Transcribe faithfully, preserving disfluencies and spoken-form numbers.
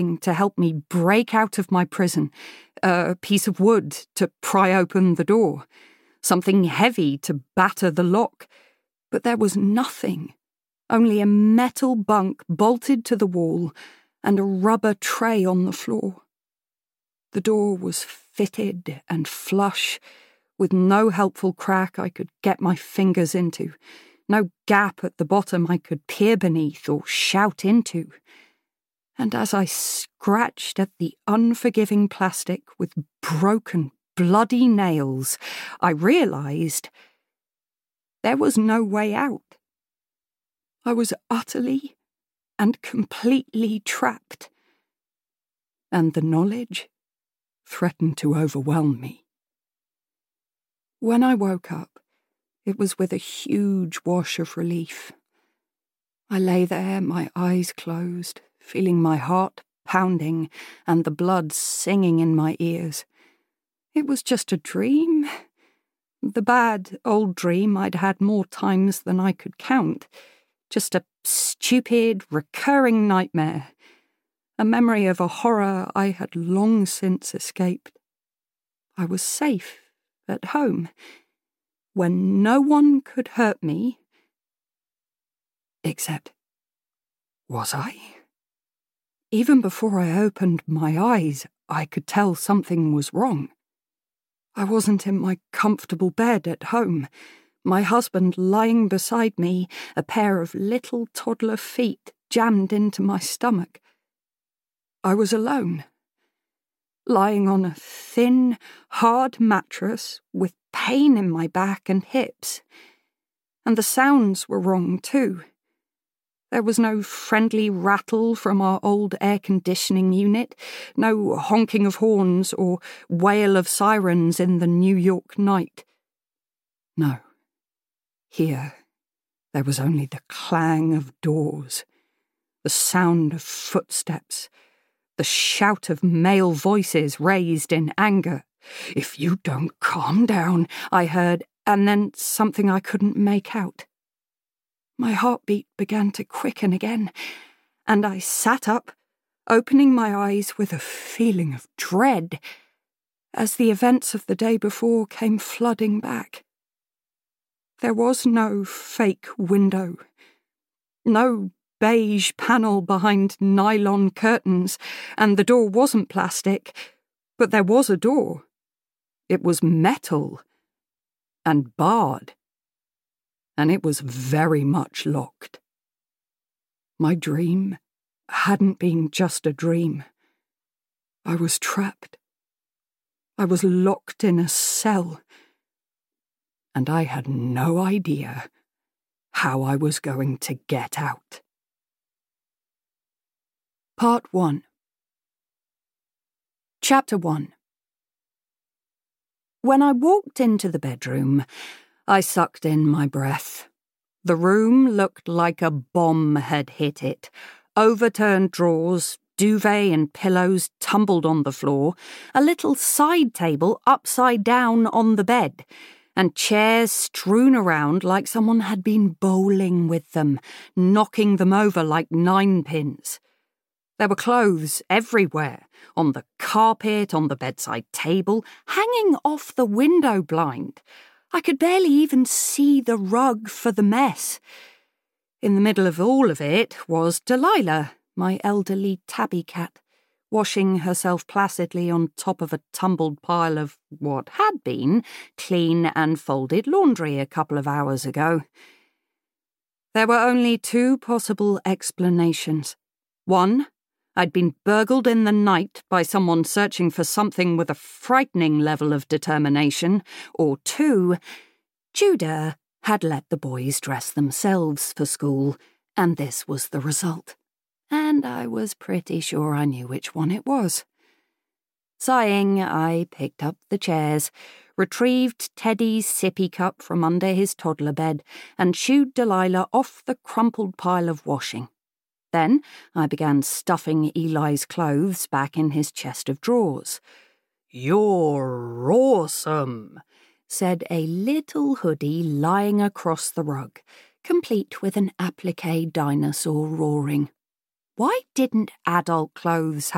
to help me break out of my prison, a piece of wood to pry open the door, something heavy to batter the lock, but there was nothing, only a metal bunk bolted to the wall and a rubber tray on the floor. The door was fitted and flush, with no helpful crack I could get my fingers into, no gap at the bottom I could peer beneath or shout into. And as I scratched at the unforgiving plastic with broken, bloody nails, I realised there was no way out. I was utterly and completely trapped, and the knowledge threatened to overwhelm me. When I woke up, it was with a huge wash of relief. I lay there, my eyes closed, feeling my heart pounding and the blood singing in my ears. It was just a dream. The bad old dream I'd had more times than I could count. Just a stupid, recurring nightmare. A memory of a horror I had long since escaped. I was safe at home, when no one could hurt me. Except, was I? Even before I opened my eyes, I could tell something was wrong. I wasn't in my comfortable bed at home, my husband lying beside me, a pair of little toddler feet jammed into my stomach. I was alone, lying on a thin, hard mattress with pain in my back and hips. And the sounds were wrong too. There was no friendly rattle from our old air-conditioning unit, no honking of horns or wail of sirens in the New York night. No. Here, there was only the clang of doors, the sound of footsteps, the shout of male voices raised in anger. "If you don't calm down," I heard, and then something I couldn't make out. My heartbeat began to quicken again, and I sat up, opening my eyes with a feeling of dread, as the events of the day before came flooding back. There was no fake window, no beige panel behind nylon curtains, and the door wasn't plastic, but there was a door. It was metal and barred, and it was very much locked. My dream hadn't been just a dream. I was trapped. I was locked in a cell, and I had no idea how I was going to get out. Part one. Chapter one. When I walked into the bedroom, I sucked in my breath. The room looked like a bomb had hit it. Overturned drawers, duvet and pillows tumbled on the floor, a little side table upside down on the bed, and chairs strewn around like someone had been bowling with them, knocking them over like ninepins. There were clothes everywhere, on the carpet, on the bedside table, hanging off the window blind. I could barely even see the rug for the mess. In the middle of all of it was Delilah, my elderly tabby cat, washing herself placidly on top of a tumbled pile of what had been clean and folded laundry a couple of hours ago. There were only two possible explanations. One, I'd been burgled in the night by someone searching for something with a frightening level of determination, or two, Judah had let the boys dress themselves for school, and this was the result. And I was pretty sure I knew which one it was. Sighing, I picked up the chairs, retrieved Teddy's sippy cup from under his toddler bed, and shooed Delilah off the crumpled pile of washing. Then I began stuffing Eli's clothes back in his chest of drawers. "You're awesome," said a little hoodie lying across the rug, complete with an appliqué dinosaur roaring. Why didn't adult clothes